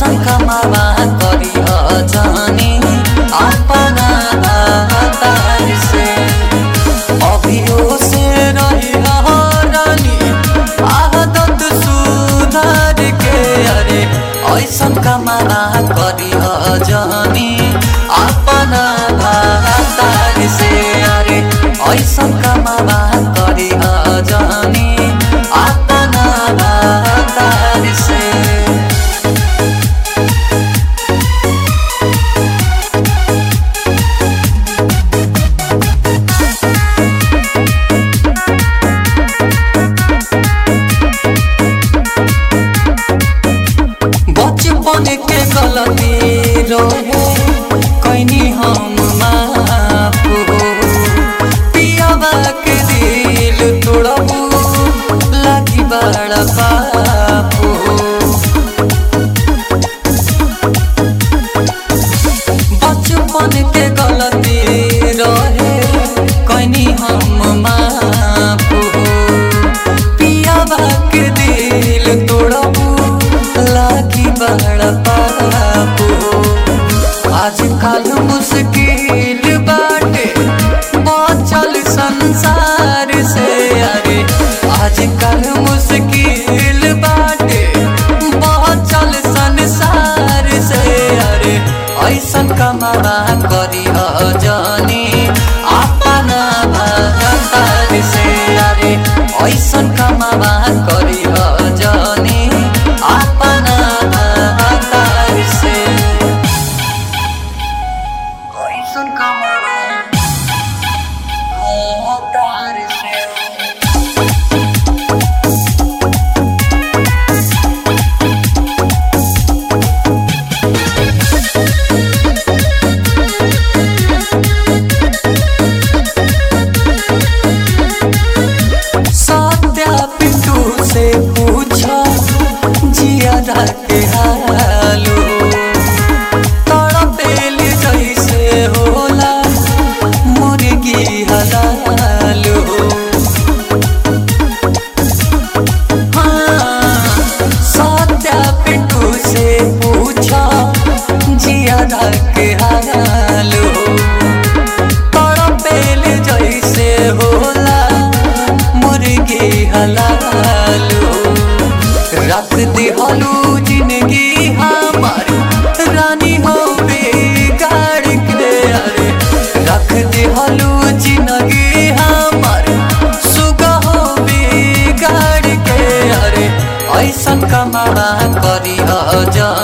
ऐसन कमावा करिह जानी अपना तार से अभियो से रहिह रानी आदत सुधार के अरे ऐसन कमावा करिह जानी अपना तार से अरे ऐसन कमावा करिह जानी अपना तार से बचपन के गलती रहे कैनी हम माफ हो पियावा के दिल तोड़बू लागी बड़ा पाप हो बचपन के गलती रहे कैनी हम माफ हो पियावा के दिल तोड़बू लागी बड़ा पाप हो आजकल मुश्किल बाटे बचल संसार से अरे आजकल मुश्किल बाटे बचल संसार से अरे ऐसन कमावा करिह जानी अपना तार से अरे ऐसन कमावा करिह जानी अपना तार से ऐसन कमावा तार से पिंटू से पूछा जियादा के हालो तड़पेल जैसे होला मुर्गी हलालो सत्या पिंटू से पूछा जियादा के हालो तड़पेल जैसे होला मुर्गी हलालो रख दिहलू जिंदगी हमार रानी हो बिगाड़ के अरे रख दिहलू जिंदगी हमार सुगा हो बिगाड़ के अरे ऐसन कमावा करिह जा